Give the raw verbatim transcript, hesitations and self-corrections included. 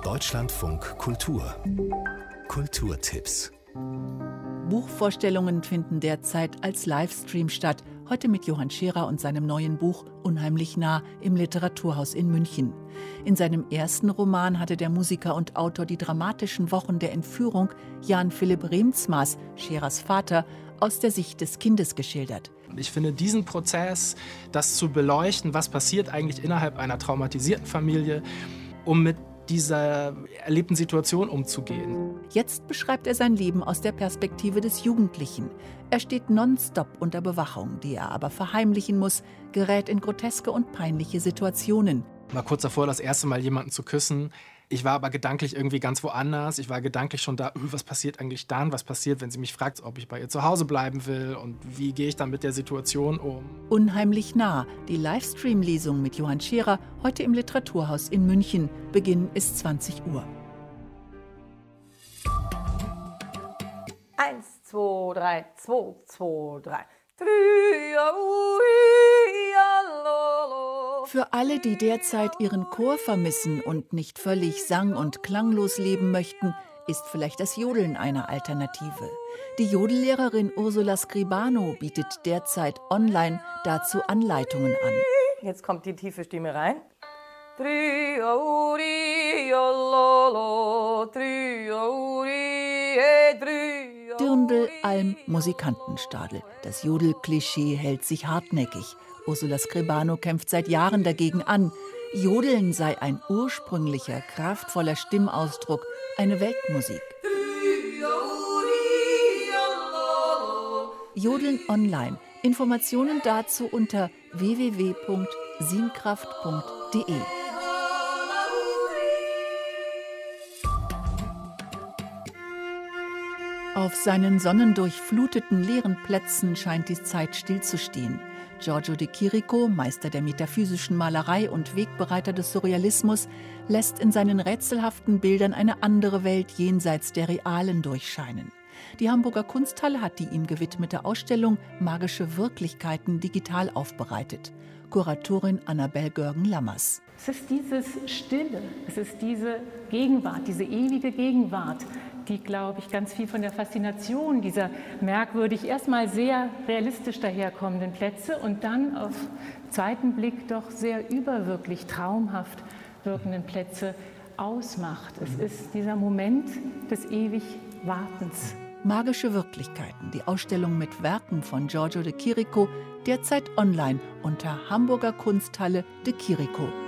Deutschlandfunk Kultur. Kulturtipps. Buchvorstellungen finden derzeit als Livestream statt. Heute mit Johann Scherer und seinem neuen Buch Unheimlich nah im Literaturhaus in München. In seinem ersten Roman hatte der Musiker und Autor die dramatischen Wochen der Entführung Jan Philipp Reemtsma's, Scherers Vater, aus der Sicht des Kindes geschildert. Ich finde diesen Prozess, das zu beleuchten, was passiert eigentlich innerhalb einer traumatisierten Familie, um mit dieser erlebten Situation umzugehen. Jetzt beschreibt er sein Leben aus der Perspektive des Jugendlichen. Er steht nonstop unter Bewachung, die er aber verheimlichen muss, gerät in groteske und peinliche Situationen. Mal kurz davor, das erste Mal jemanden zu küssen. Ich war aber gedanklich irgendwie ganz woanders. Ich war gedanklich schon da, was passiert eigentlich dann? Was passiert, wenn sie mich fragt, ob ich bei ihr zu Hause bleiben will? Und wie gehe ich dann mit der Situation um? Unheimlich nah, die Livestream-Lesung mit Johann Scherer, heute im Literaturhaus in München. Beginn ist zwanzig Uhr. Eins, zwei, drei, zwei, zwei, drei. Für alle, die derzeit ihren Chor vermissen und nicht völlig sang- und klanglos leben möchten, ist vielleicht das Jodeln eine Alternative. Die Jodellehrerin Ursula Scribano bietet derzeit online dazu Anleitungen an. Jetzt kommt die tiefe Stimme rein. Dirndl, Alm, Musikantenstadel. Das Jodelklischee hält sich hartnäckig. Ursula Scribano kämpft seit Jahren dagegen an. Jodeln sei ein ursprünglicher, kraftvoller Stimmausdruck, eine Weltmusik. Jodeln online. Informationen dazu unter w w w punkt sinkraft punkt d e. Auf seinen sonnendurchfluteten leeren Plätzen scheint die Zeit stillzustehen. Giorgio de Chirico, Meister der metaphysischen Malerei und Wegbereiter des Surrealismus, lässt in seinen rätselhaften Bildern eine andere Welt jenseits der realen durchscheinen. Die Hamburger Kunsthalle hat die ihm gewidmete Ausstellung Magische Wirklichkeiten digital aufbereitet. Kuratorin Annabel Görgen-Lammers. Es ist dieses Stille, es ist diese Gegenwart, diese ewige Gegenwart, die, glaube ich, ganz viel von der Faszination dieser merkwürdig erstmal sehr realistisch daherkommenden Plätze und dann auf zweiten Blick doch sehr überwirklich traumhaft wirkenden Plätze ausmacht. Es ist dieser Moment des ewig Wartens. Magische Wirklichkeiten, die Ausstellung mit Werken von Giorgio de Chirico, derzeit online unter Hamburger Kunsthalle de Chirico.